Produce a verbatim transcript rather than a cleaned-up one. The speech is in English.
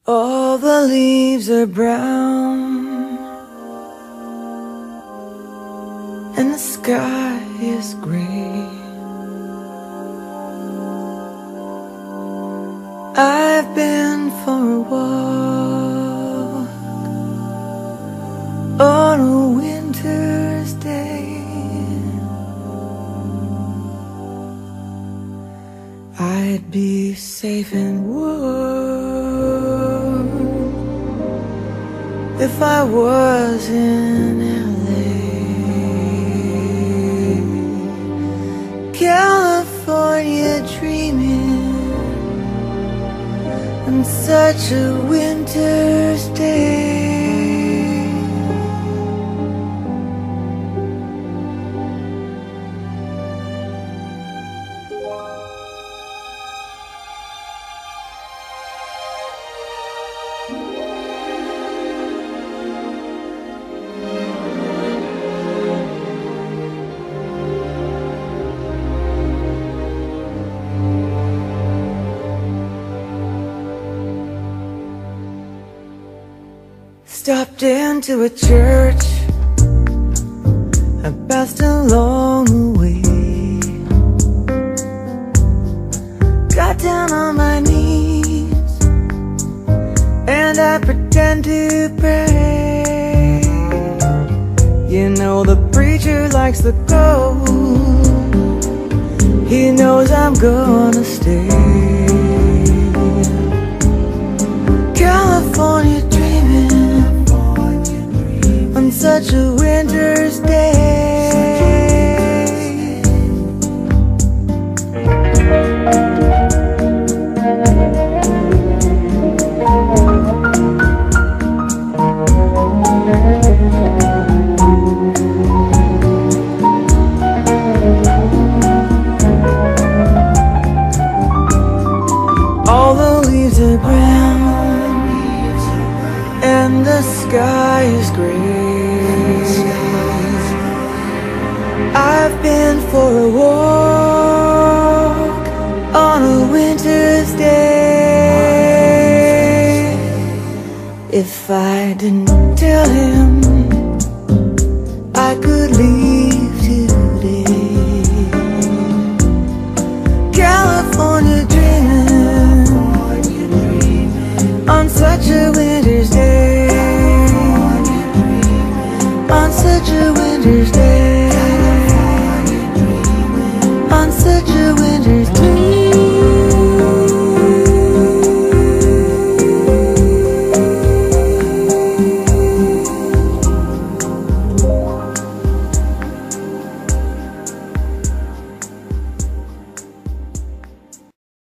All the leaves are brown and the sky is gray. I've been for a walk on a winter's day. I'd be safe and warm if I was in L A, California, dreaming on such a winter's day. Stopped into a church I passed along the way. Got down on my knees and I pretend to pray. You know the preacher likes the go. He knows I'm gonna stay. California, on such a winter's day. All the leaves are brown and the sky is gray. I've been for a walk on a winter's day. If I didn't tell him I could leave today, California, dreaming on such a winter's day.